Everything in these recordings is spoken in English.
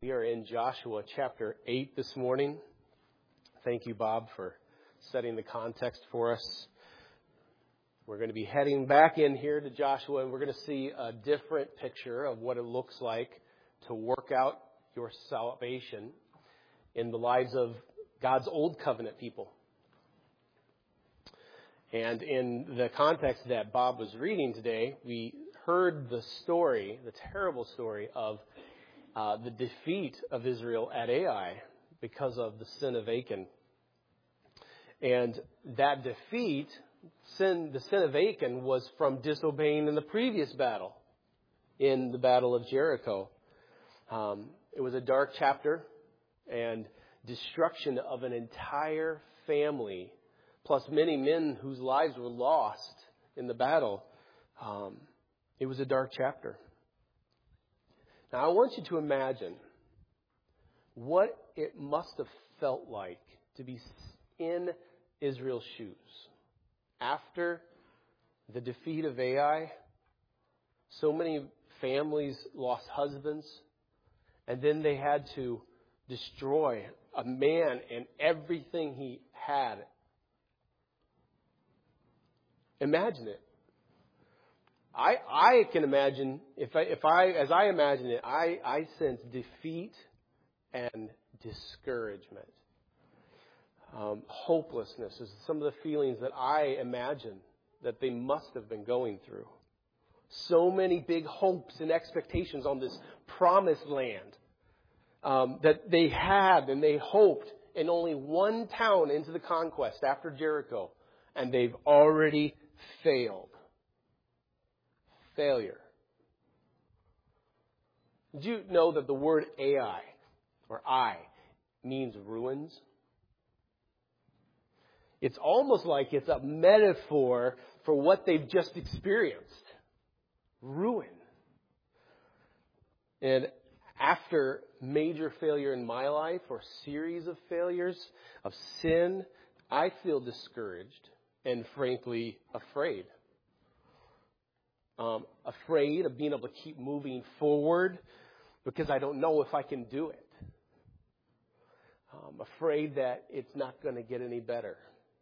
We are in Joshua chapter 8 this morning. Thank you, Bob, for setting the context for us. We're going to be heading back in here to Joshua, and we're going to see a different picture of what it looks like to work out your salvation in the lives of God's old covenant people. And in the context that Bob was reading today, we heard the story, the terrible story of the defeat of Israel at Ai because of the sin of Achan. And that defeat, the sin of Achan, was from disobeying in the previous battle, in the Battle of Jericho. It was a dark chapter, and destruction of an entire family, plus many men whose lives were lost in the battle. It was a dark chapter. Now, I want you to imagine what it must have felt like to be in Israel's shoes. After the defeat of Ai, so many families lost husbands, and then they had to destroy a man and everything he had. Imagine it. I can imagine, as I imagine it, I sense defeat and discouragement. Hopelessness is some of the feelings that I imagine that they must have been going through. So many big hopes and expectations on this promised land that they had and they hoped in only one town into the conquest after Jericho, and they've already failed. Failure. Did you know that the word Ai, or I, means ruins? It's almost like it's a metaphor for what they've just experienced. Ruin. And after major failure in my life, or series of failures of sin, I feel discouraged and frankly afraid. Afraid of being able to keep moving forward because I don't know if I can do it. Afraid that it's not going to get any better.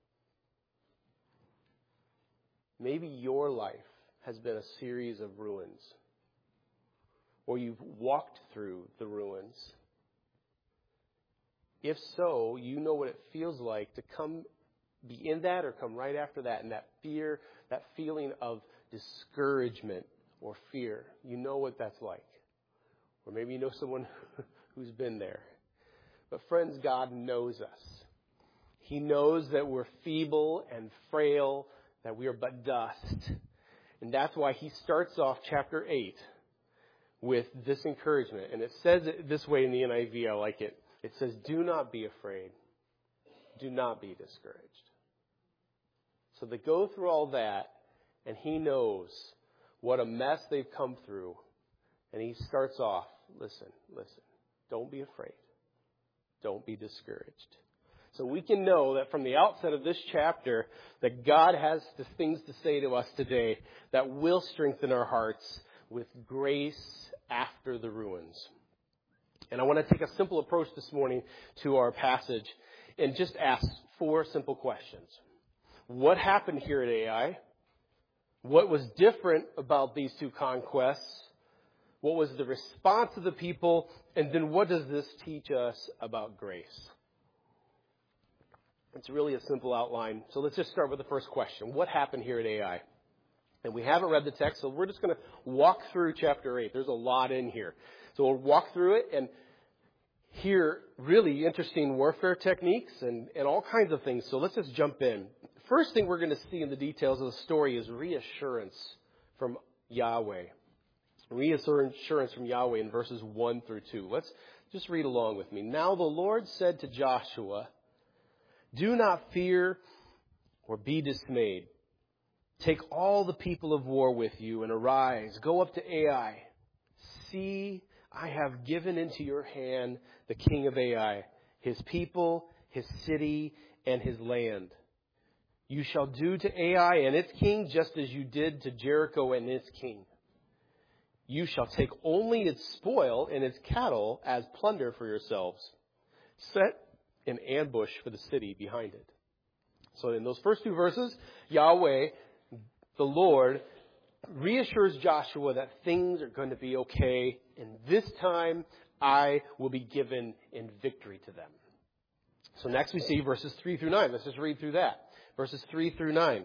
Maybe your life has been a series of ruins, or you've walked through the ruins. If so, you know what it feels like to be in that or come right after that, and that fear, that feeling of discouragement or fear. You know what that's like. Or maybe you know someone who's been there. But friends, God knows us. He knows that we're feeble and frail, that we are but dust. And that's why he starts off chapter 8 with this encouragement. And it says it this way in the NIV. I like it. It says, do not be afraid. Do not be discouraged. So they go through all that, and he knows what a mess they've come through. And he starts off, listen, don't be afraid. Don't be discouraged. So we can know that from the outset of this chapter that God has the things to say to us today that will strengthen our hearts with grace after the ruins. And I want to take a simple approach this morning to our passage and just ask 4 simple questions. What happened here at Ai? What was different about these 2 conquests? What was the response of the people? And then what does this teach us about grace? It's really a simple outline. So let's just start with the first question. What happened here at Ai? And we haven't read the text, so we're just going to walk through chapter 8. There's a lot in here. So we'll walk through it and hear really interesting warfare techniques and all kinds of things. So let's just jump in. First thing we're going to see in the details of the story is reassurance from Yahweh. Reassurance from Yahweh in verses 1 through 2. Let's just read along with me. Now the Lord said to Joshua, do not fear or be dismayed. Take all the people of war with you and arise. Go up to Ai. See, I have given into your hand the king of Ai, his people, his city, and his land. You shall do to Ai and its king just as you did to Jericho and its king. You shall take only its spoil and its cattle as plunder for yourselves. Set an ambush for the city behind it. So in those first two verses, Yahweh, the Lord, reassures Joshua that things are going to be okay, and this time I will be given in victory to them. So next we see verses 3 through 9. Let's just read through that. Verses 3 through 9.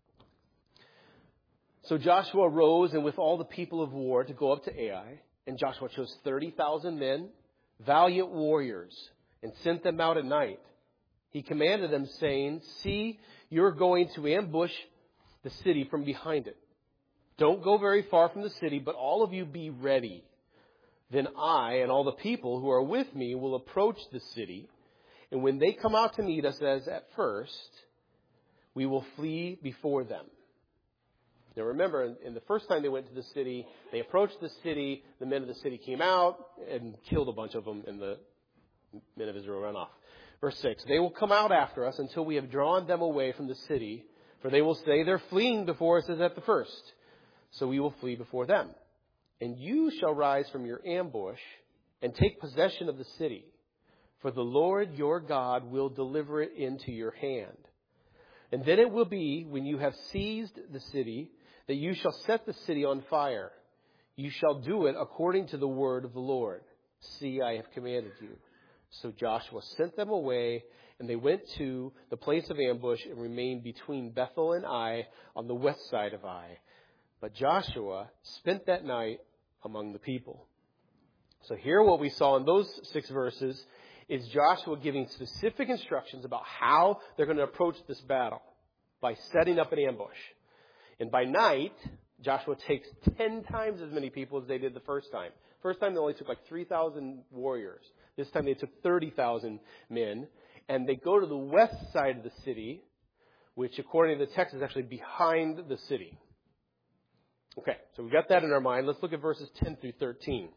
So Joshua rose and with all the people of war to go up to Ai, and Joshua chose 30,000 men, valiant warriors, and sent them out at night. He commanded them, saying, see, you're going to ambush the city from behind it. Don't go very far from the city, but all of you be ready. Then I and all the people who are with me will approach the city, and when they come out to meet us as at first, we will flee before them. Now remember, in the first time they went to the city, they approached the city, the men of the city came out and killed a bunch of them, and the men of Israel ran off. Verse 6, they will come out after us until we have drawn them away from the city, for they will say they're fleeing before us as at the first. So we will flee before them. And you shall rise from your ambush and take possession of the city, for the Lord your God will deliver it into your hand. And then it will be, when you have seized the city, that you shall set the city on fire. You shall do it according to the word of the Lord. See, I have commanded you. So Joshua sent them away, and they went to the place of ambush and remained between Bethel and Ai on the west side of Ai. But Joshua spent that night among the people. So here what we saw in those 6 verses is Joshua giving specific instructions about how they're going to approach this battle by setting up an ambush. And by night, Joshua takes 10 times as many people as they did the first time. First time they only took like 3,000 warriors. This time they took 30,000 men. And they go to the west side of the city, which according to the text is actually behind the city. Okay, so we got that in our mind. Let's look at verses 10 through 13.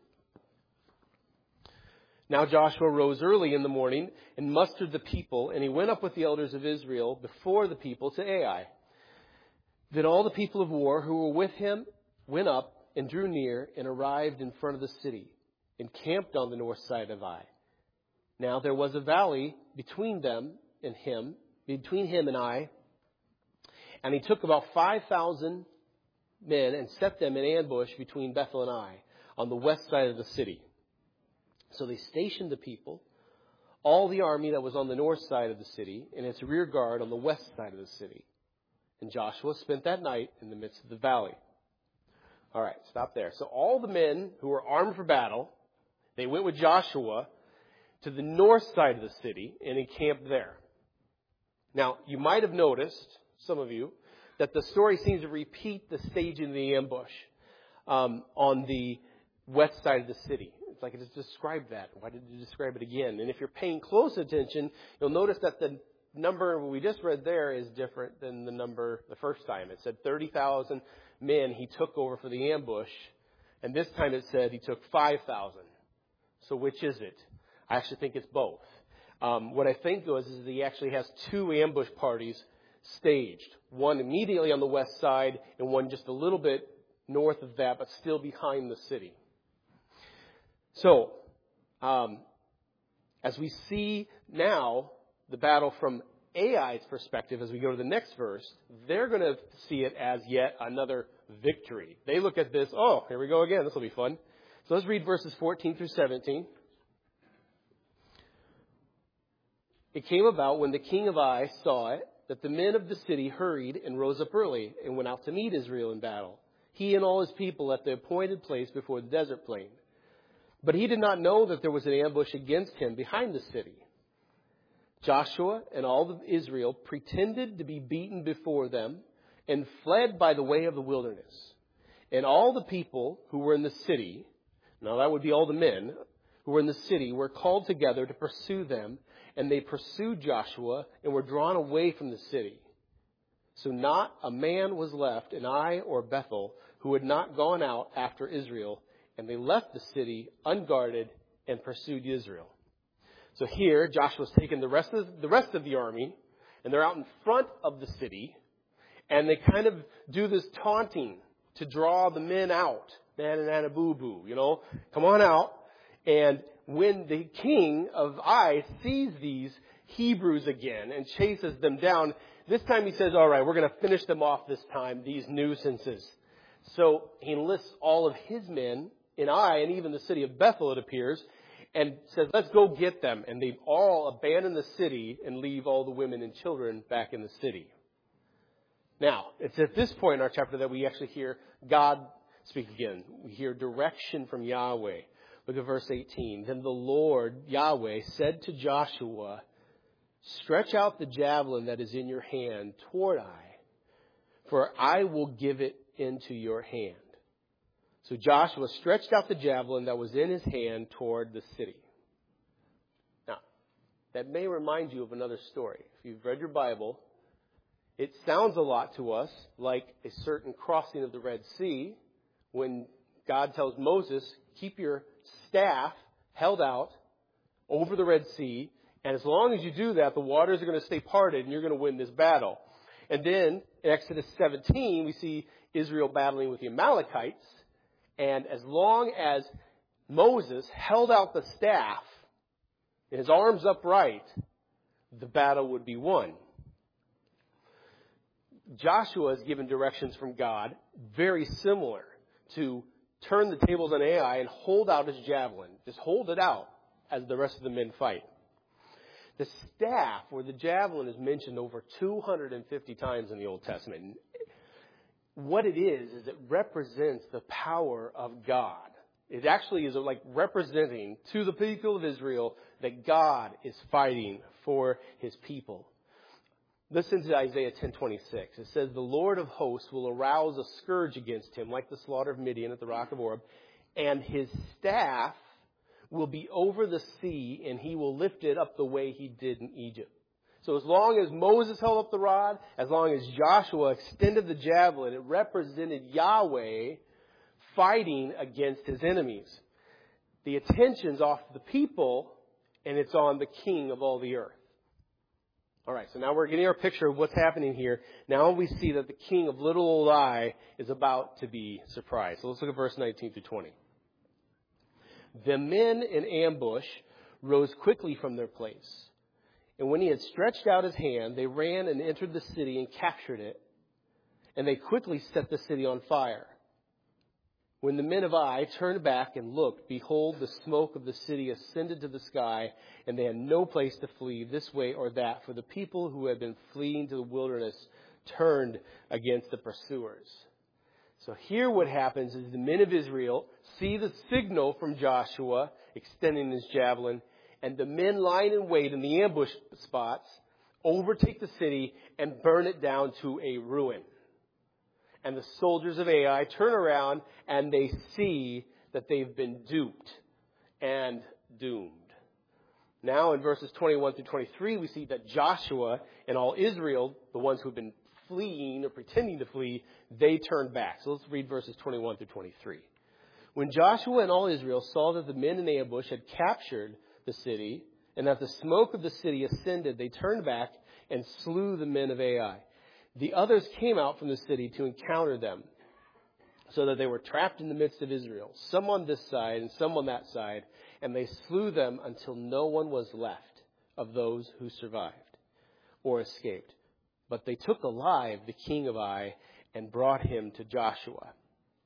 Now Joshua rose early in the morning and mustered the people, and he went up with the elders of Israel before the people to Ai. Then all the people of war who were with him went up and drew near and arrived in front of the city and camped on the north side of Ai. Now there was a valley between them and him, between him and Ai, and he took about 5,000 men and set them in ambush between Bethel and Ai on the west side of the city. So they stationed the people, all the army that was on the north side of the city, and its rear guard on the west side of the city. And Joshua spent that night in the midst of the valley. All right, stop there. So all the men who were armed for battle, they went with Joshua to the north side of the city and encamped there. Now, you might have noticed, some of you, that the story seems to repeat the staging of the ambush on the west side of the city. It's like it just described that. Why did you describe it again? And if you're paying close attention, you'll notice that the number we just read there is different than the number the first time. It said 30,000 men he took over for the ambush, and this time it said he took 5,000. So which is it? I actually think it's both. What I think is he actually has 2 ambush parties staged. One immediately on the west side and one just a little bit north of that, but still behind the city. So, as we see now the battle from Ai's perspective, as we go to the next verse, they're going to see it as yet another victory. They look at this, oh, here we go again, this will be fun. So let's read verses 14 through 17. It came about when the king of Ai saw it, that the men of the city hurried and rose up early and went out to meet Israel in battle, he and all his people at the appointed place before the desert plain. But he did not know that there was an ambush against him behind the city. Joshua and all of Israel pretended to be beaten before them and fled by the way of the wilderness. And all the people who were in the city, now that would be all the men who were in the city, were called together to pursue them. And they pursued Joshua and were drawn away from the city. So not a man was left in Ai or Bethel who had not gone out after Israel. And they left the city unguarded and pursued Israel. So here, Joshua's taken the rest of the army, and they're out in front of the city, and they kind of do this taunting to draw the men out nana boo boo, come on out. And when the king of Ai sees these Hebrews again and chases them down, this time he says, all right, we're going to finish them off this time, these nuisances. So he enlists all of his men in Ai, and even the city of Bethel, it appears, and says, let's go get them. And they all abandon the city and leave all the women and children back in the city. Now, it's at this point in our chapter that we actually hear God speak again. We hear direction from Yahweh. Look at verse 18. Then the Lord, Yahweh, said to Joshua, stretch out the javelin that is in your hand toward Ai, for I will give it into your hand. So Joshua stretched out the javelin that was in his hand toward the city. Now, that may remind you of another story. If you've read your Bible, it sounds a lot to us like a certain crossing of the Red Sea when God tells Moses, keep your staff held out over the Red Sea, and as long as you do that, the waters are going to stay parted and you're going to win this battle. And then in Exodus 17, we see Israel battling with the Amalekites, and as long as Moses held out the staff and his arms upright, the battle would be won. Joshua is given directions from God very similar to turn the tables on Ai and hold out his javelin. Just hold it out as the rest of the men fight. The staff, or the javelin, is mentioned over 250 times in the Old Testament. What it is it represents the power of God. It actually is like representing to the people of Israel that God is fighting for his people. Listen to Isaiah 10:26. It says, the Lord of hosts will arouse a scourge against him, like the slaughter of Midian at the rock of Oreb, and his staff will be over the sea, and he will lift it up the way he did in Egypt. So as long as Moses held up the rod, as long as Joshua extended the javelin, it represented Yahweh fighting against his enemies. The attention's off the people, and it's on the king of all the earth. All right, so now we're getting our picture of what's happening here. Now we see that the king of little old Ai is about to be surprised. So let's look at verse 19 through 20. The men in ambush rose quickly from their place. And when he had stretched out his hand, they ran and entered the city and captured it. And they quickly set the city on fire. When the men of Ai turned back and looked, behold, the smoke of the city ascended to the sky, and they had no place to flee this way or that, for the people who had been fleeing to the wilderness turned against the pursuers. So here what happens is the men of Israel see the signal from Joshua extending his javelin, and the men lying in wait in the ambush spots overtake the city and burn it down to a ruin. And the soldiers of Ai turn around and they see that they've been duped and doomed. Now in verses 21 through 23, we see that Joshua and all Israel, the ones who have been fleeing or pretending to flee, they turned back. So let's read verses 21 through 23. When Joshua and all Israel saw that the men in ambush had captured the city and that the smoke of the city ascended, they turned back and slew the men of Ai. The others came out from the city to encounter them, so that they were trapped in the midst of Israel, some on this side and some on that side, and they slew them until no one was left of those who survived or escaped. But they took alive the king of Ai and brought him to Joshua.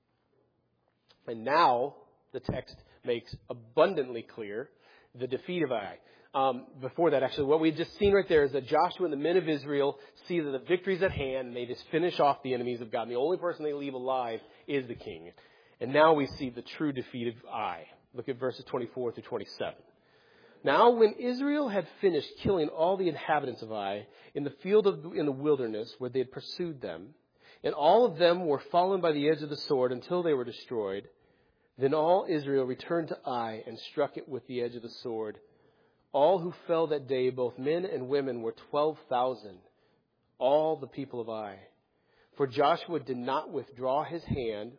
And now the text makes abundantly clear the defeat of Ai. Before that, actually, what we've just seen right there is that Joshua and the men of Israel see that the victory's at hand, and they just finish off the enemies of God. And the only person they leave alive is the king. And now we see the true defeat of Ai. Look at verses 24 through 27. Now, when Israel had finished killing all the inhabitants of Ai in the field in the wilderness where they had pursued them, and all of them were fallen by the edge of the sword until they were destroyed, then all Israel returned to Ai and struck it with the edge of the sword. All who fell that day, both men and women, were 12,000, all the people of Ai. For Joshua did not withdraw his hand,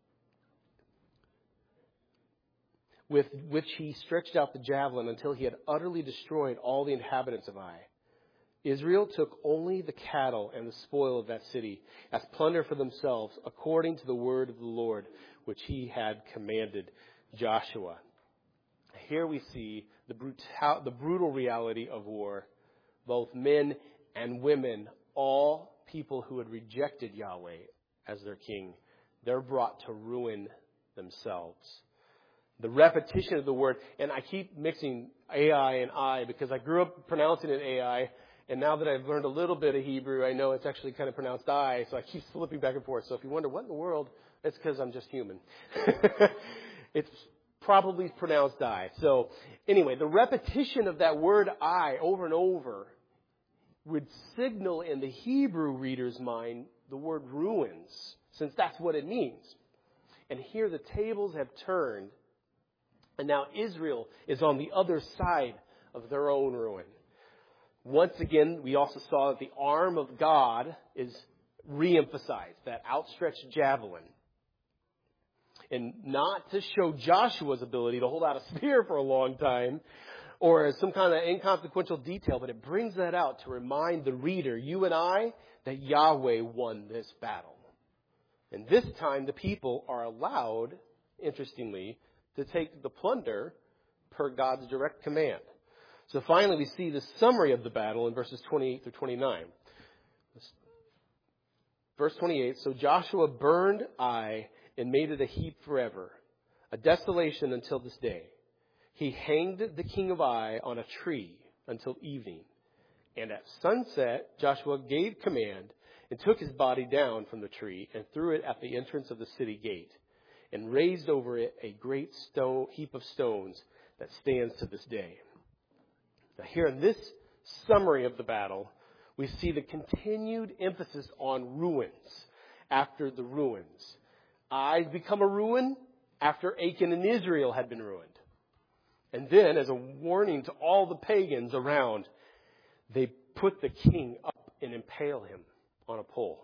with which he stretched out the javelin, until he had utterly destroyed all the inhabitants of Ai. Israel took only the cattle and the spoil of that city as plunder for themselves, according to the word of the Lord, which he had commanded Joshua. Here we see the brutal reality of war. Both men and women, all people who had rejected Yahweh as their king, they're brought to ruin themselves. The repetition of the word, and I keep mixing AI and I because I grew up pronouncing it AI, and now that I've learned a little bit of Hebrew, I know it's actually kind of pronounced I, so I keep flipping back and forth. So if you wonder what in the world, it's because I'm just human. It's probably pronounced I. So anyway, the repetition of that word I over and over would signal in the Hebrew reader's mind the word ruins, since that's what it means. And here the tables have turned, and now Israel is on the other side of their own ruin. Once again, we also saw that the arm of God is reemphasized, that outstretched javelin. And not to show Joshua's ability to hold out a spear for a long time or as some kind of inconsequential detail, but it brings that out to remind the reader, you and I, that Yahweh won this battle. And this time the people are allowed, interestingly, to take the plunder per God's direct command. So finally we see the summary of the battle in verses 28 through 29. Verse 28, so Joshua burned Ai and made it a heap forever, a desolation until this day. He hanged the king of Ai on a tree until evening. And at sunset, Joshua gave command and took his body down from the tree and threw it at the entrance of the city gate and raised over it a great heap of stones that stands to this day. Now here in this summary of the battle, we see the continued emphasis on ruins after the ruins. Ai become a ruin after Achan and Israel had been ruined. And then, as a warning to all the pagans around, they put the king up and impale him on a pole.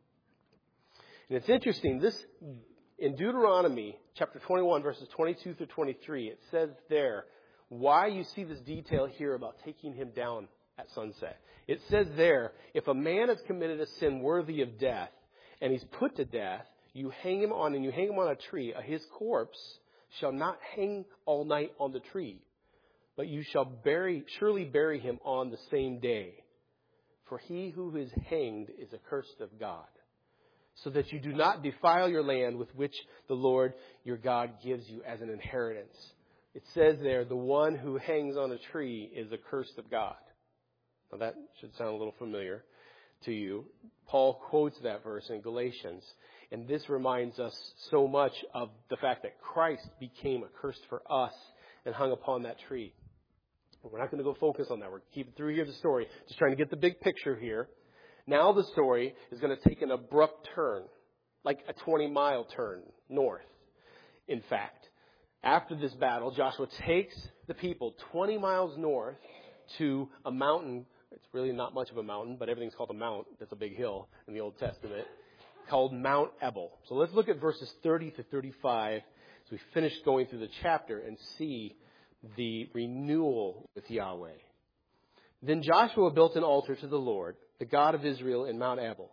And it's interesting, this in Deuteronomy chapter 21, verses 22 through 23, it says there why you see this detail here about taking him down at sunset. It says there, if a man has committed a sin worthy of death and he's put to death, you hang him on a tree. His corpse shall not hang all night on the tree, but you shall surely bury him on the same day. For he who is hanged is accursed of God, so that you do not defile your land with which the Lord your God gives you as an inheritance. It says there, the one who hangs on a tree is accursed of God. Now that should sound a little familiar to you. Paul quotes that verse in Galatians. And this reminds us so much of the fact that Christ became accursed for us and hung upon that tree. We're not going to go focus on that. We're keeping through here the story, just trying to get the big picture here. Now the story is going to take an abrupt turn, like a 20-mile turn north. In fact, after this battle, Joshua takes the people 20 miles north to a mountain. It's really not much of a mountain, but everything's called a mount. That's a big hill in the Old Testament, called Mount Ebal. So let's look at verses 30 to 35 as we finish going through the chapter and see the renewal with Yahweh. Then Joshua built an altar to the Lord, the God of Israel, in Mount Ebal,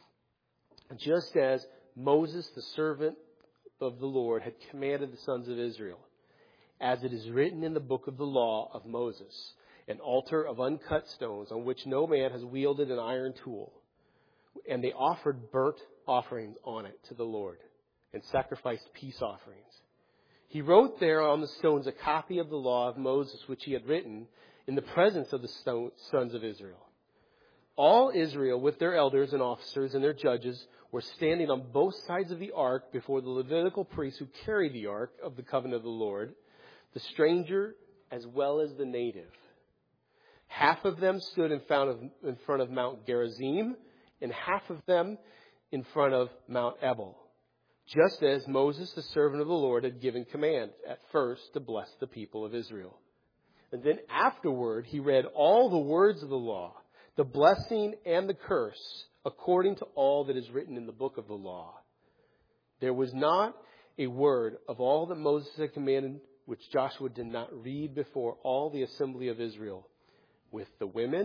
just as Moses, the servant of the Lord, had commanded the sons of Israel, as it is written in the book of the law of Moses, an altar of uncut stones on which no man has wielded an iron tool. And they offered burnt offerings on it to the Lord and sacrificed peace offerings. He wrote there on the stones a copy of the law of Moses, which he had written in the presence of the sons of Israel. All Israel, with their elders and officers and their judges, were standing on both sides of the ark before the Levitical priests who carried the ark of the covenant of the Lord, the stranger as well as the native. Half of them stood in front of Mount Gerizim, and half of them in front of Mount Ebal, just as Moses, the servant of the Lord, had given command at first to bless the people of Israel. And then afterward, he read all the words of the law, the blessing and the curse, according to all that is written in the book of the law. There was not a word of all that Moses had commanded which Joshua did not read before all the assembly of Israel, with the women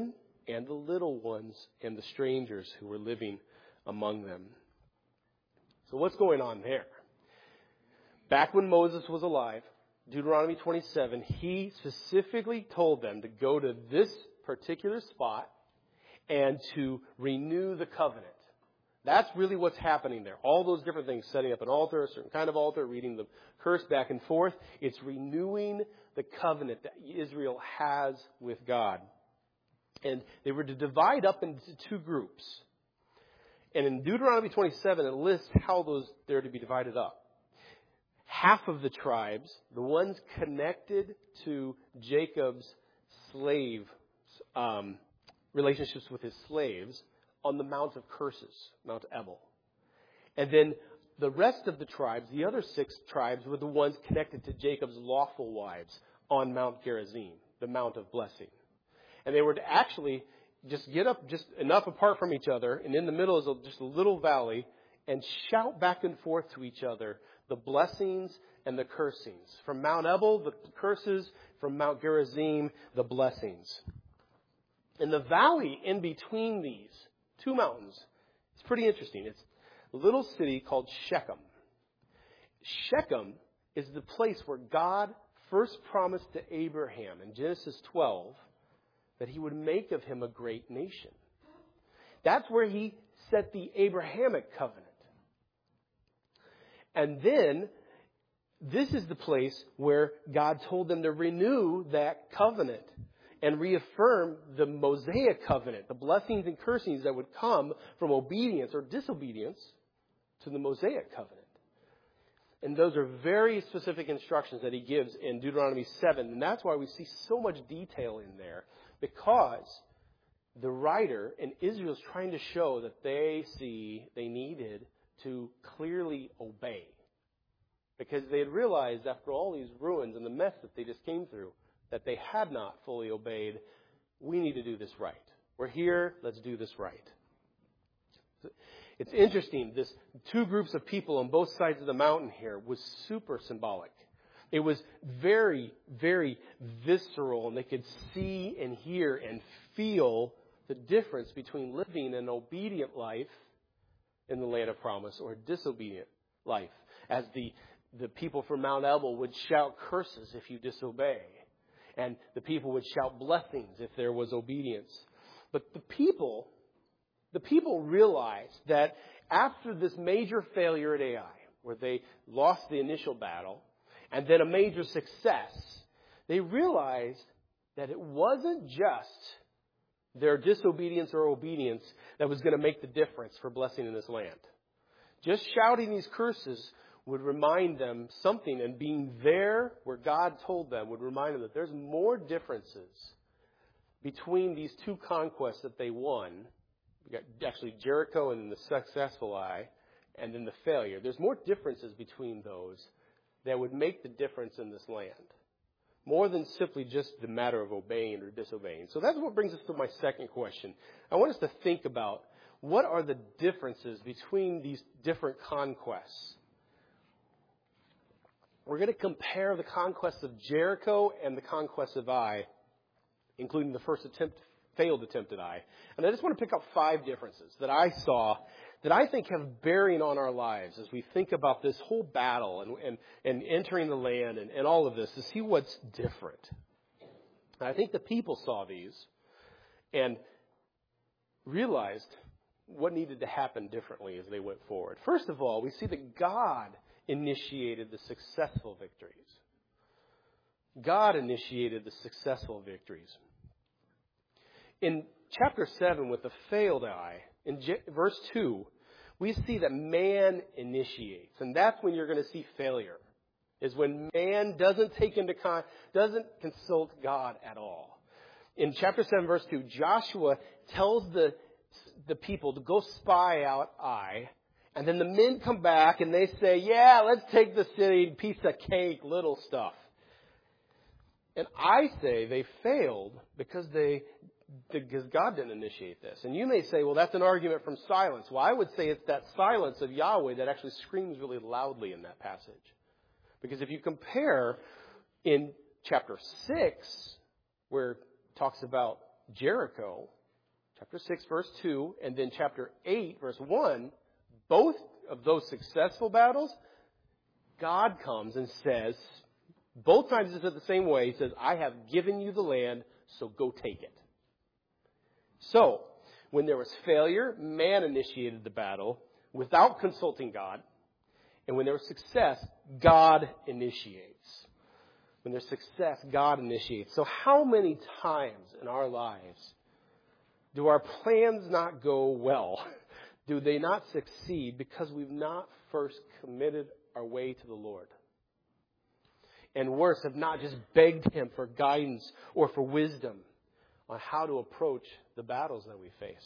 and the little ones and the strangers who were living among them. So what's going on there? Back when Moses was alive, Deuteronomy 27, he specifically told them to go to this particular spot and to renew the covenant. That's really what's happening there. All those different things, setting up an altar, a certain kind of altar, reading the curse back and forth. It's renewing the covenant that Israel has with God. And they were to divide up into two groups. And in Deuteronomy 27, it lists how they're to be divided up. Half of the tribes, the ones connected to Jacob's slave relationships with his slaves, on the Mount of Curses, Mount Ebal. And then the rest of the tribes, the other 6 tribes, were the ones connected to Jacob's lawful wives on Mount Gerizim, the Mount of Blessing. And they were to actually just get up just enough apart from each other, and in the middle is just a little valley, and shout back and forth to each other the blessings and the cursings. From Mount Ebal, the curses. From Mount Gerizim, the blessings. And the valley in between these 2 mountains, it's pretty interesting. It's a little city called Shechem. Shechem is the place where God first promised to Abraham in Genesis 12 that he would make of him a great nation. That's where he set the Abrahamic covenant. And then, this is the place where God told them to renew that covenant and reaffirm the Mosaic covenant, the blessings and cursings that would come from obedience or disobedience to the Mosaic covenant. And those are very specific instructions that he gives in Deuteronomy 7. And that's why we see so much detail in there, because the writer in Israel is trying to show that they needed to clearly obey. Because they had realized after all these ruins and the mess that they just came through, that they had not fully obeyed. We need to do this right. We're here, let's do this right. It's interesting, this 2 groups of people on both sides of the mountain here was super symbolic. It was very, very visceral, and they could see and hear and feel the difference between living an obedient life in the land of promise or a disobedient life. As the people from Mount Ebal would shout curses if you disobey. And the people would shout blessings if there was obedience. But the people realized that after this major failure at Ai, where they lost the initial battle, and then a major success, they realized that it wasn't just their disobedience or obedience that was going to make the difference for blessing in this land. Just shouting these curses would remind them something, and being there where God told them would remind them that there's more differences between these 2 conquests that they won. We got actually Jericho and then the successful Ai, and then the failure. There's more differences between those that would make the difference in this land. More than simply just the matter of obeying or disobeying. So that's what brings us to my second question. I want us to think about what are the differences between these different conquests. We're going to compare the conquest of Jericho and the conquest of Ai, including the first failed attempt at Ai. And I just want to pick up 5 differences that I saw that I think have bearing on our lives as we think about this whole battle and entering the land and all of this, to see what's different. And I think the people saw these and realized what needed to happen differently as they went forward. First of all, we see that God initiated the successful victories. God initiated the successful victories. In chapter 7, with the failed Ai, in verse 2, we see that man initiates. And that's when you're going to see failure, is when man doesn't consult God at all. In chapter 7, verse 2, Joshua tells the people to go spy out Ai. And then the men come back and they say, yeah, let's take the city, piece of cake, little stuff. And I say they failed because God didn't initiate this. And you may say, well, that's an argument from silence. Well, I would say it's that silence of Yahweh that actually screams really loudly in that passage. Because if you compare in chapter 6, where it talks about Jericho, chapter 6, verse 2, and then chapter 8, verse 1, both of those successful battles, God comes and says, both times it's the same way. He says, I have given you the land, so go take it. So, when there was failure, man initiated the battle without consulting God. And when there was success, God initiates. When there's success, God initiates. So how many times in our lives do our plans not go well? Do they not succeed because we've not first committed our way to the Lord? And worse, have not just begged Him for guidance or for wisdom on how to approach the battles that we face.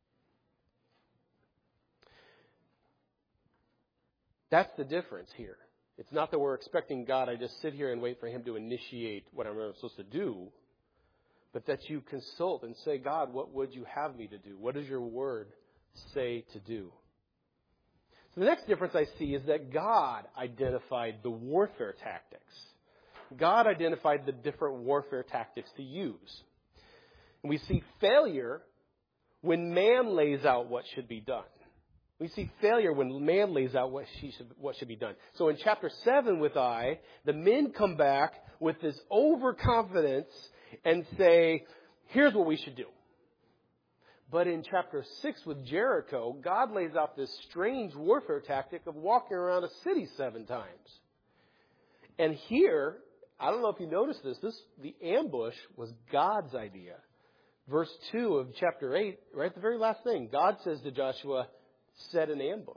That's the difference here. It's not that we're expecting God, I just sit here and wait for Him to initiate what I'm supposed to do, but that you consult and say, God, what would you have me to do? What does your word say to do? So the next difference I see is that God identified the warfare tactics. God identified the different warfare tactics to use. And we see failure when man lays out what should be done. We see failure when man lays out what should be done. So in chapter 7 with Ai, the men come back with this overconfidence and say, here's what we should do. But in chapter 6 with Jericho, God lays out this strange warfare tactic of walking around a city 7 times. And here, I don't know if you noticed this, the ambush was God's idea. Verse 2 of chapter 8, right, the very last thing, God says to Joshua, set an ambush.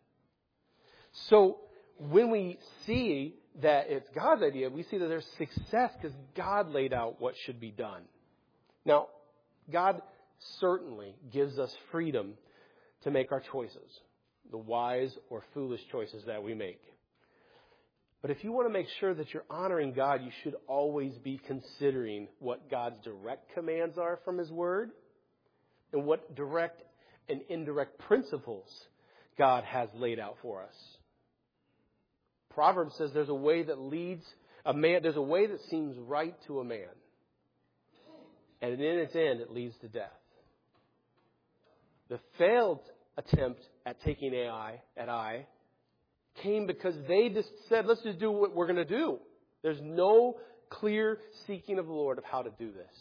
So when we see that it's God's idea, we see that there's success because God laid out what should be done. Now, God certainly gives us freedom to make our choices, the wise or foolish choices that we make. But if you want to make sure that you're honoring God, you should always be considering what God's direct commands are from His Word and what direct and indirect principles God has laid out for us. Proverbs says there's a way that leads a man, there's a way that seems right to a man. And in its end, it leads to death. The failed attempt at taking Ai came because they just said, let's just do what we're going to do. There's no clear seeking of the Lord of how to do this.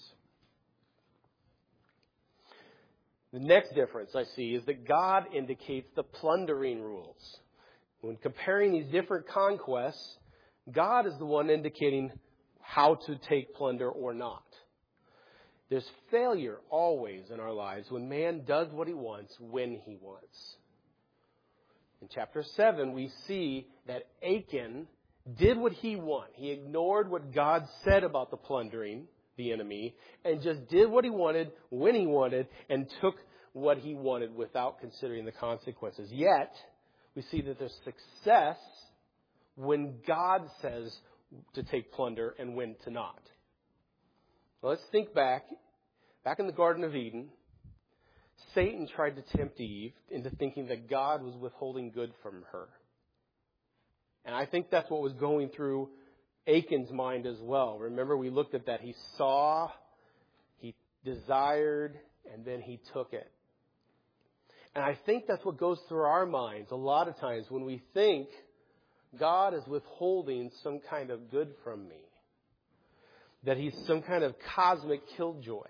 The next difference I see is that God indicates the plundering rules. When comparing these different conquests, God is the one indicating how to take plunder or not. There's failure always in our lives when man does what he wants when he wants. In chapter 7, we see that Achan did what he wanted. He ignored what God said about the plundering the enemy and just did what he wanted when he wanted and took what he wanted without considering the consequences. Yet, we see that there's success when God says to take plunder and when to not. Well, let's think back in the Garden of Eden, Satan tried to tempt Eve into thinking that God was withholding good from her. And I think that's what was going through Achan's mind as well. Remember, we looked at that. He saw, he desired, and then he took it. And I think that's what goes through our minds a lot of times when we think God is withholding some kind of good from me. That He's some kind of cosmic killjoy.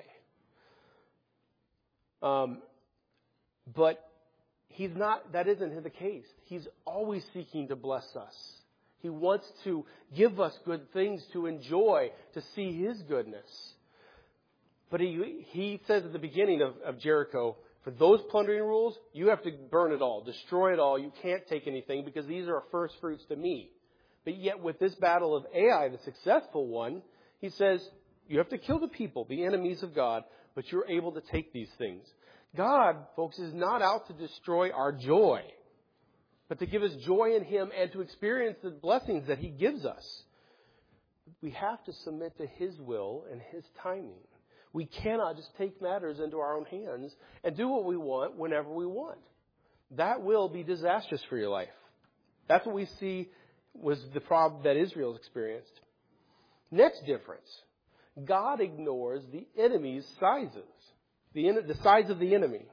But He's not, that isn't the case. He's always seeking to bless us. He wants to give us good things to enjoy, to see His goodness. But he says at the beginning of Jericho, for those plundering rules, you have to burn it all, destroy it all. You can't take anything because these are first fruits to me. But yet with this battle of Ai, the successful one, he says, you have to kill the people, the enemies of God, but you're able to take these things. God, folks, is not out to destroy our joy, but to give us joy in Him and to experience the blessings that He gives us. We have to submit to His will and His timing. We cannot just take matters into our own hands and do what we want whenever we want. That will be disastrous for your life. That's what we see was the problem that Israel's experienced. Next difference. God ignores the enemy's sizes. the sides of the enemy.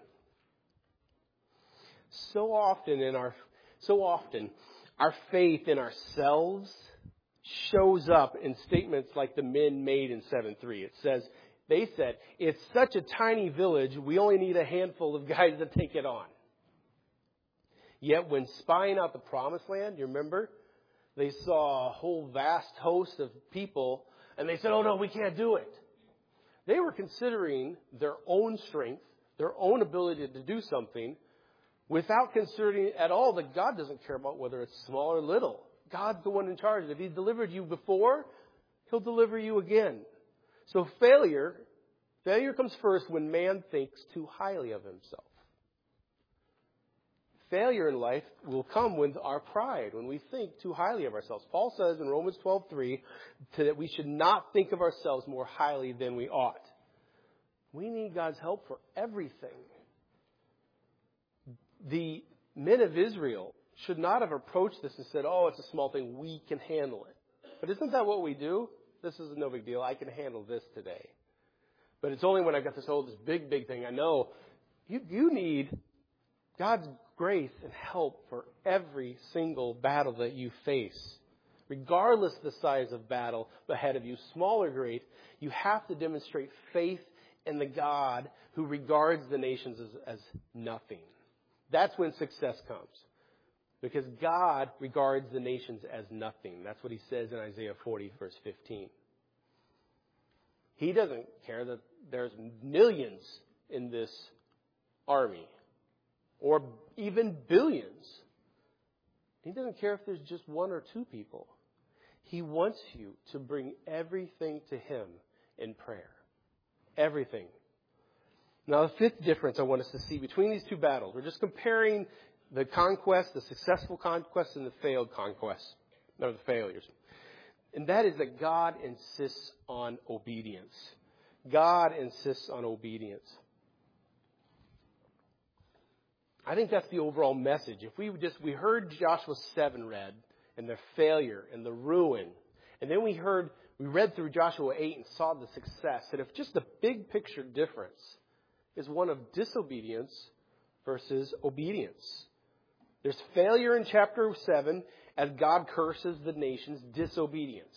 So often our faith in ourselves shows up in statements like the men made in 7:3. They said, it's such a tiny village, we only need a handful of guys to take it on. Yet when spying out the promised land, you remember? They saw a whole vast host of people, and they said, oh no, we can't do it. They were considering their own strength, their own ability to do something, without considering at all that God doesn't care about whether it's small or little. God's the one in charge. If He delivered you before, He'll deliver you again. So failure comes first when man thinks too highly of himself. Failure in life will come with our pride, when we think too highly of ourselves. Paul says in Romans 12:3 that we should not think of ourselves more highly than we ought. We need God's help for everything. The men of Israel should not have approached this and said, oh, it's a small thing, we can handle it. But isn't that what we do? This is no big deal, I can handle this today. But it's only when I got this big thing, I know you need God's grace and help for every single battle that you face. Regardless of the size of battle ahead of you, small or great, you have to demonstrate faith in the God who regards the nations as nothing. That's when success comes. Because God regards the nations as nothing. That's what He says in Isaiah 40, verse 15. He doesn't care that there's millions in this army. Or even billions. He doesn't care if there's just one or two people. He wants you to bring everything to Him in prayer. Everything. Now, the fifth difference I want us to see between these two battles, we're just comparing the conquest, the successful conquest, and the failed conquest, or the failures. And that is that God insists on obedience. God insists on obedience. I think that's the overall message. If we heard Joshua 7 read, and the failure and the ruin, and then we read through Joshua 8 and saw the success, and if just the big picture difference is one of disobedience versus obedience. There's failure in chapter 7 as God curses the nation's disobedience.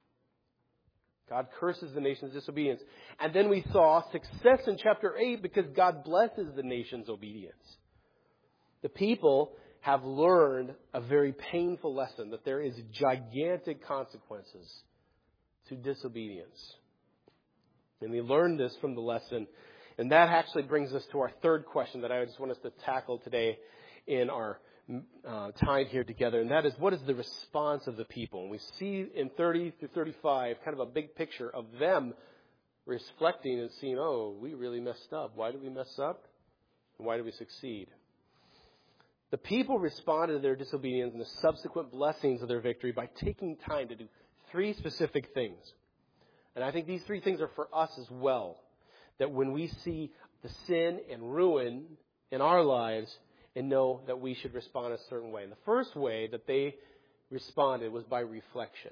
God curses the nation's disobedience. And then we saw success in chapter 8 because God blesses the nation's obedience. The people have learned a very painful lesson that there is gigantic consequences to disobedience. And we learned this from the lesson. And that actually brings us to our third question that I just want us to tackle today in our time here together. And that is, what is the response of the people? And we see in 30 through 35 kind of a big picture of them reflecting and seeing, oh, we really messed up. Why did we mess up? And why did we succeed? The people responded to their disobedience and the subsequent blessings of their victory by taking time to do three specific things. And I think these three things are for us as well. That when we see the sin and ruin in our lives and know that we should respond a certain way. And the first way that they responded was by reflection.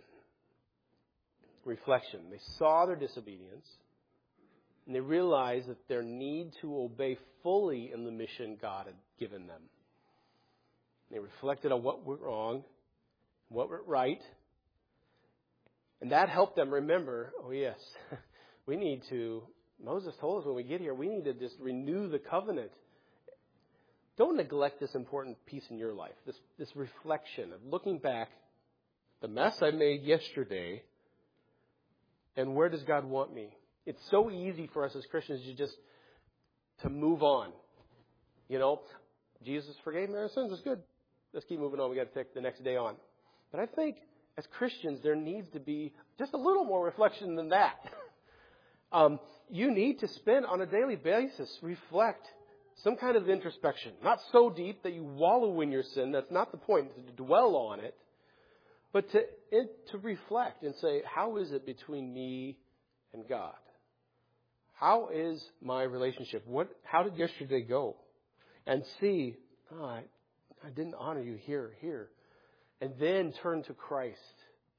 Reflection. They saw their disobedience and they realized that their need to obey fully in the mission God had given them. They reflected on what went wrong, what went right. And that helped them remember, oh yes, we need to, Moses told us when we get here, we need to just renew the covenant. Don't neglect this important piece in your life, this reflection of looking back, the mess I made yesterday, and where does God want me? It's so easy for us as Christians to move on. You know, Jesus forgave me our sins, it's good. Let's keep moving on. We got to take the next day on. But I think as Christians, there needs to be just a little more reflection than that. You need to spend on a daily basis, reflect, some kind of introspection. Not so deep that you wallow in your sin. That's not the point, to dwell on it. But to reflect and say, how is it between me and God? How is my relationship? How did yesterday go? And see, I didn't honor you here. And then turn to Christ.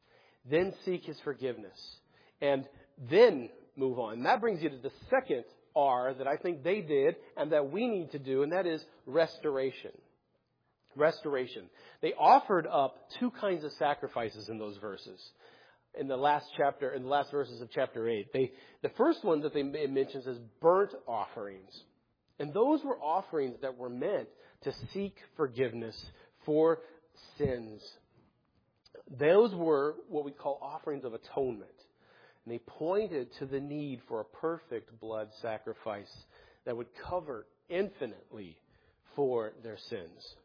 Then seek His forgiveness. And then move on. And that brings you to the second are that I think they did and that we need to do, and that is restoration. Restoration. They offered up two kinds of sacrifices in those verses. In the last verses of chapter 8. The first one that they mentions is burnt offerings. And those were offerings that were meant to seek forgiveness for sins. Those were what we call offerings of atonement. And they pointed to the need for a perfect blood sacrifice that would cover infinitely for their sins.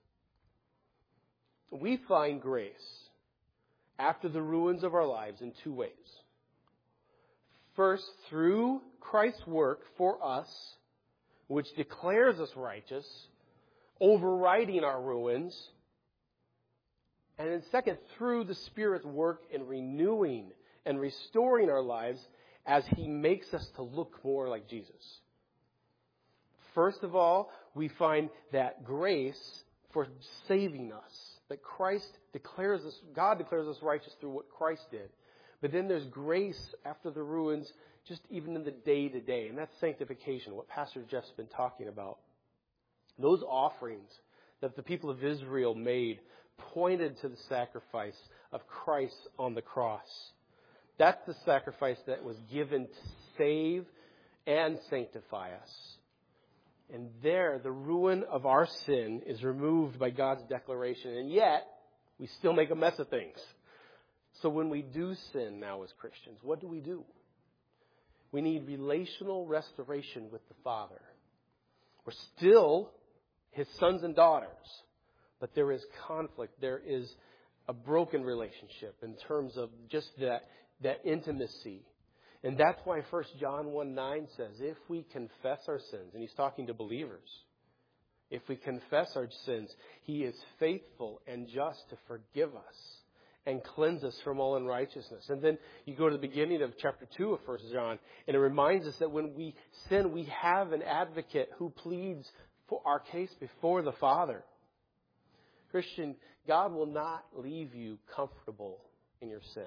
We find grace after the ruins of our lives in two ways. First, through Christ's work for us, which declares us righteous, overriding our ruins. And then second, through the Spirit's work in renewing and restoring our lives as He makes us to look more like Jesus. First of all, we find that grace for saving us, that God declares us righteous through what Christ did. But then there's grace after the ruins, just even in the day-to-day. And that's sanctification, what Pastor Jeff's been talking about. Those offerings that the people of Israel made pointed to the sacrifice of Christ on the cross. That's the sacrifice that was given to save and sanctify us. And there, the ruin of our sin is removed by God's declaration. And yet, we still make a mess of things. So when we do sin now as Christians, what do? We need relational restoration with the Father. We're still His sons and daughters, but there is conflict. There is a broken relationship in terms of just that intimacy. And that's why 1 John 1:9 says, if we confess our sins, and he's talking to believers, if we confess our sins, He is faithful and just to forgive us and cleanse us from all unrighteousness. And then you go to the beginning of chapter 2 of 1 John, and it reminds us that when we sin, we have an advocate who pleads for our case before the Father. Christian, God will not leave you comfortable in your sin.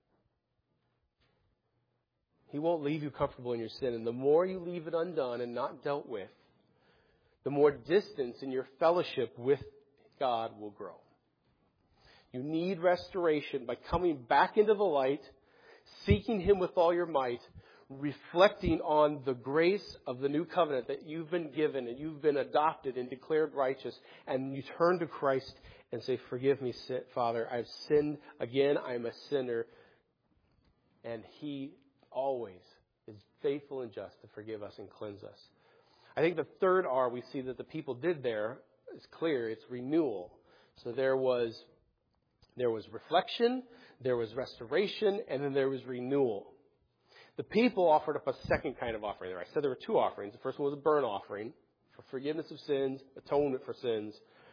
He won't leave you comfortable in your sin. And the more you leave it undone and not dealt with, the more distance in your fellowship with God will grow. You need restoration by coming back into the light, seeking Him with all your might, reflecting on the grace of the new covenant that you've been given and you've been adopted and declared righteous, and you turn to Christ and say, forgive me, Father, I've sinned again, I'm a sinner. And He always is faithful and just to forgive us and cleanse us. I think the third R we see that the people did there is clear. It's renewal. So there was reflection, there was restoration, and then there was renewal. The people offered up a second kind of offering there. I said there were two offerings. The first one was a burnt offering for forgiveness of sins, atonement for sins.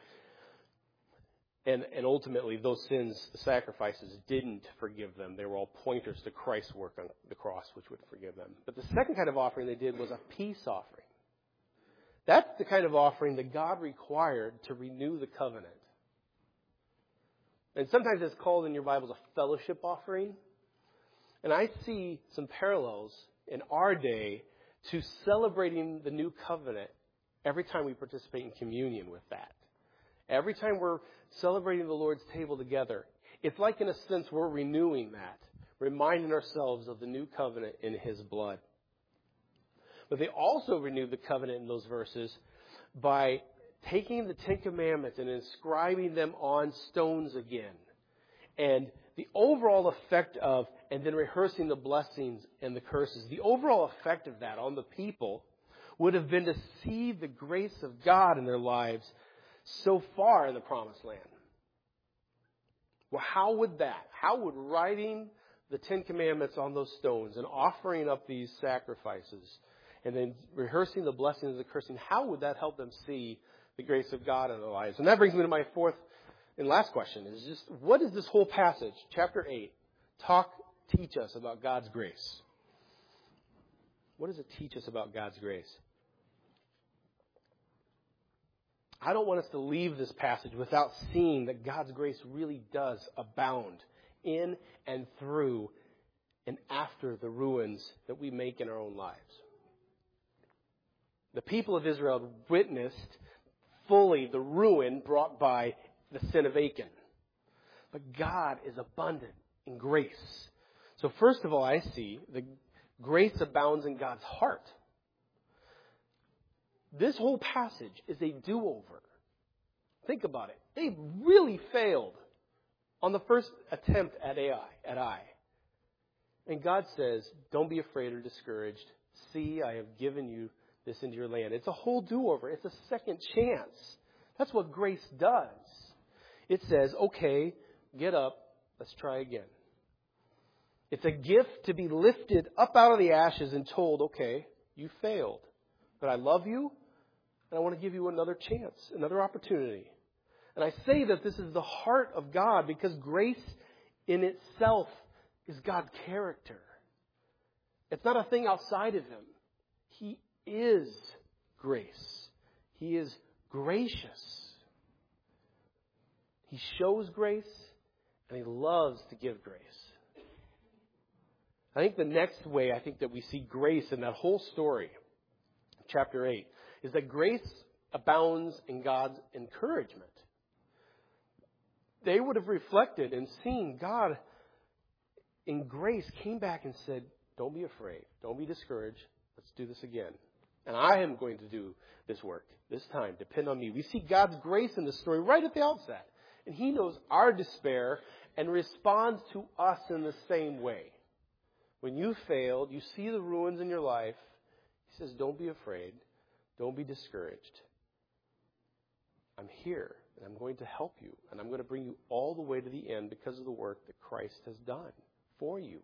And ultimately, those sins, the sacrifices, didn't forgive them. They were all pointers to Christ's work on the cross, which would forgive them. But the second kind of offering they did was a peace offering. That's the kind of offering that God required to renew the covenant. And sometimes it's called in your Bibles a fellowship offering. And I see some parallels in our day to celebrating the new covenant every time we participate in communion with that. Every time we're celebrating the Lord's table together, it's like, in a sense, we're renewing that, reminding ourselves of the new covenant in His blood. But they also renewed the covenant in those verses by taking the Ten Commandments and inscribing them on stones again. And the overall effect of, and then rehearsing the blessings and the curses, the overall effect of that on the people would have been to see the grace of God in their lives so far in the promised land. Well, how would writing the Ten Commandments on those stones and offering up these sacrifices and then rehearsing the blessings and the cursing, how would that help them see the grace of God in their lives? And that brings me to my fourth and last question, is just, what does this whole passage, chapter 8, teach us about God's grace? What does it teach us about God's grace? I don't want us to leave this passage without seeing that God's grace really does abound in and through and after the ruins that we make in our own lives. The people of Israel witnessed fully the ruin brought by the sin of Achan. But God is abundant in grace. So first of all, I see the grace abounds in God's heart. This whole passage is a do-over. Think about it. They really failed on the first attempt at Ai. And God says, don't be afraid or discouraged. See, I have given you this into your land. It's a whole do-over. It's a second chance. That's what grace does. It says, okay, get up. Let's try again. It's a gift to be lifted up out of the ashes and told, okay, you failed. But I love you, and I want to give you another chance, another opportunity. And I say that this is the heart of God because grace in itself is God's character. It's not a thing outside of Him. He is grace. He is gracious. He shows grace, and He loves to give grace. I think the next way that we see grace in that whole story, chapter 8, is that grace abounds in God's encouragement. They would have reflected and seen God in grace came back and said, don't be afraid. Don't be discouraged. Let's do this again. And I am going to do this work this time. Depend on me. We see God's grace in the story right at the outset. And He knows our despair and responds to us in the same way. When you failed, you see the ruins in your life. He says, don't be afraid. Don't be discouraged. I'm here, and I'm going to help you, and I'm going to bring you all the way to the end because of the work that Christ has done for you.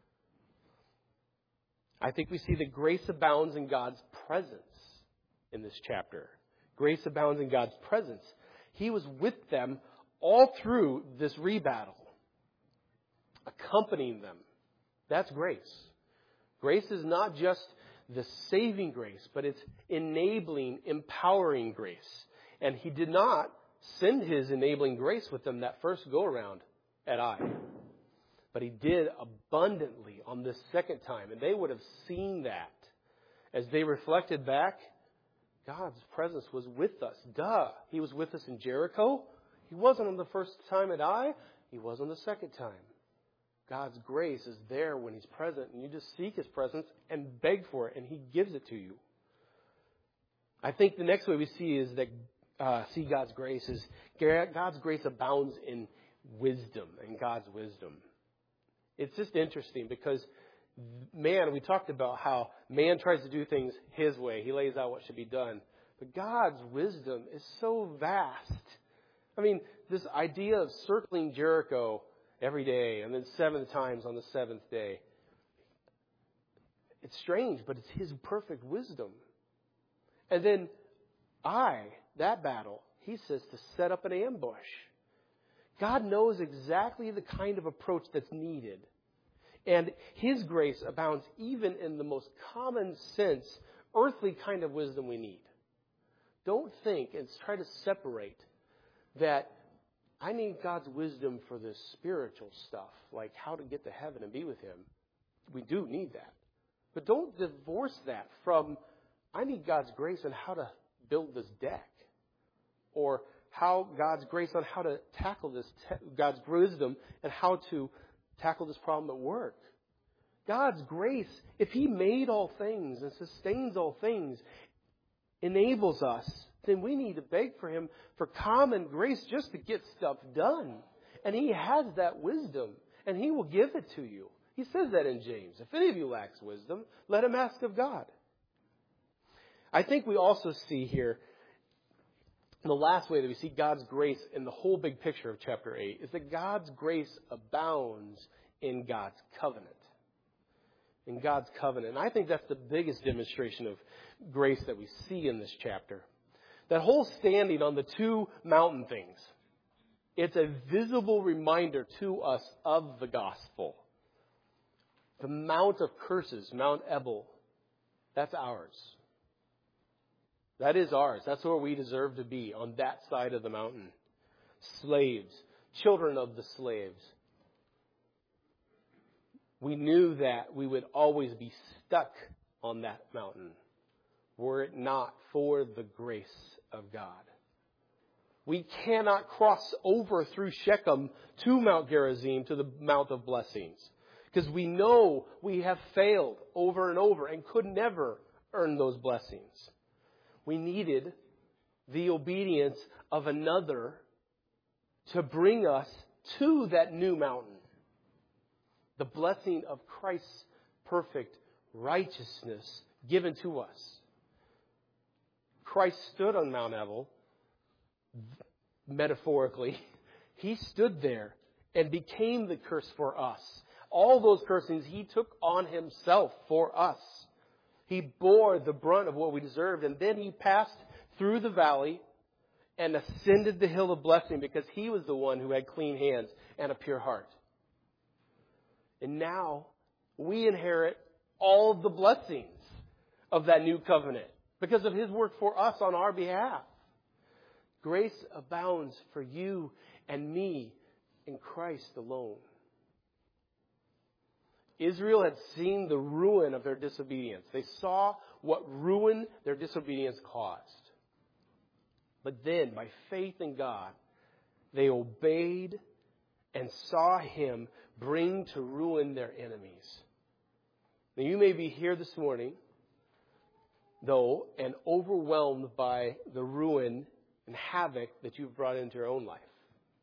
I think we see that grace abounds in God's presence in this chapter. Grace abounds in God's presence. He was with them all through this rebattle, accompanying them. That's grace. Grace is not just the saving grace, but it's enabling, empowering grace. And He did not send His enabling grace with them that first go-around at Ai. But He did abundantly on this second time. And they would have seen that. As they reflected back, God's presence was with us. He was with us in Jericho. He wasn't on the first time at Ai. He was on the second time. God's grace is there when He's present. And you just seek His presence and beg for it. And He gives it to you. I think the next way we see is that see God's grace is God's grace abounds in wisdom and God's wisdom. It's just interesting because we talked about how man tries to do things his way. He lays out what should be done. But God's wisdom is so vast. I mean, this idea of circling Jericho every day and then 7 times on the 7th day. It's strange, but it's His perfect wisdom. And then that battle, He says to set up an ambush. God knows exactly the kind of approach that's needed. And His grace abounds even in the most common sense, earthly kind of wisdom we need. Don't think and try to separate that I need God's wisdom for the spiritual stuff, like how to get to heaven and be with Him. We do need that. But don't divorce that from I need God's grace on how to build this deck. Or how God's grace on how to tackle this, God's wisdom and how to tackle this problem at work. God's grace, if He made all things and sustains all things, enables us, then we need to beg for Him for common grace just to get stuff done. And He has that wisdom, and He will give it to you. He says that in James. If any of you lacks wisdom, let him ask of God. I think we also see here, the last way that we see God's grace in the whole big picture of chapter 8 is that God's grace abounds in God's covenant. In God's covenant. And I think that's the biggest demonstration of grace that we see in this chapter. That whole standing on the two mountain things, it's a visible reminder to us of the gospel. The Mount of Curses, Mount Ebal, that's ours. That is ours. That's where we deserve to be, on that side of the mountain. Slaves, children of the slaves. We knew that we would always be stuck on that mountain. were it not for the grace of God. We cannot cross over through Shechem to Mount Gerizim, to the Mount of Blessings, because we know we have failed over and over and could never earn those blessings. We needed the obedience of another to bring us to that new mountain. The blessing of Christ's perfect righteousness given to us. Christ stood on Mount Ebal, metaphorically. He stood there and became the curse for us. All those cursings He took on Himself for us. He bore the brunt of what we deserved, and then He passed through the valley and ascended the hill of blessing because He was the one who had clean hands and a pure heart. And now we inherit all of the blessings of that new covenant because of His work for us on our behalf. Grace abounds for you and me in Christ alone. Israel had seen the ruin of their disobedience. They saw what ruin their disobedience caused. But then, by faith in God, they obeyed and saw Him bring to ruin their enemies. Now, you may be here this morning, though, and overwhelmed by the ruin and havoc that you've brought into your own life.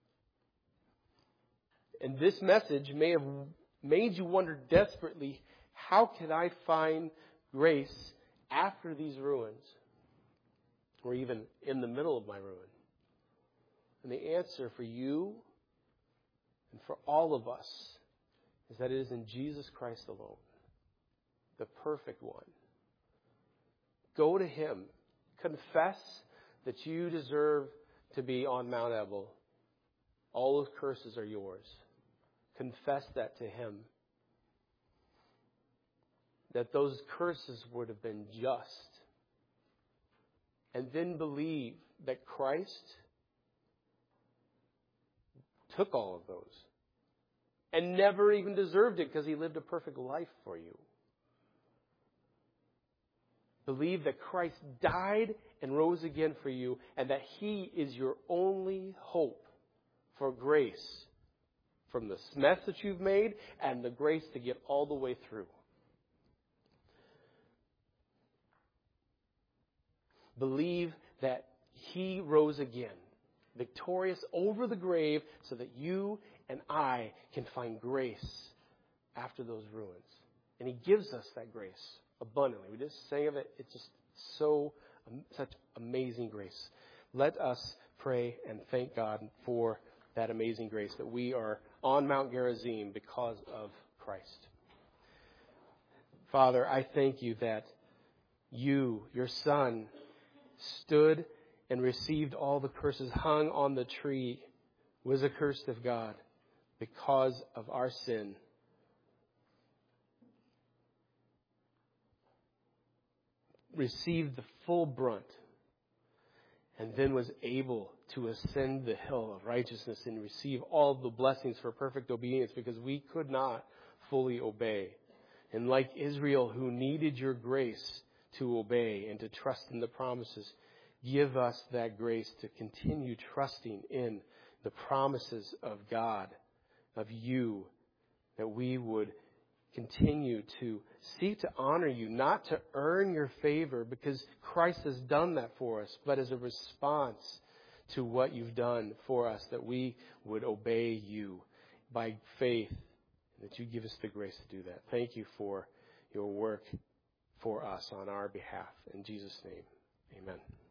And this message may have made you wonder desperately, how can I find grace after these ruins? Or even in the middle of my ruin? And the answer for you and for all of us is that it is in Jesus Christ alone, the perfect one. Go to Him. Confess that you deserve to be on Mount Ebal. All those curses are yours. Confess that to Him. That those curses would have been just. And then believe that Christ took all of those and never even deserved it because He lived a perfect life for you. Believe that Christ died and rose again for you and that He is your only hope for grace from the mess that you've made and the grace to get all the way through. Believe that He rose again, victorious over the grave, so that you and I can find grace after those ruins. And He gives us that grace abundantly. We just sang of it. It's just such amazing grace. Let us pray and thank God for that amazing grace that we are on Mount Gerizim because of Christ. Father, I thank You that You, Your Son, stood and received all the curses, hung on the tree, was accursed of God because of our sin. Received the full brunt, and then was able to ascend the hill of righteousness and receive all the blessings for perfect obedience because we could not fully obey. And like Israel, who needed Your grace to obey and to trust in the promises, give us that grace to continue trusting in the promises of God, of You, that we would continue to seek to honor You, not to earn Your favor because Christ has done that for us, but as a response to what You've done for us, that we would obey You by faith, that You give us the grace to do that. Thank You for Your work for us on our behalf. In Jesus' name, amen.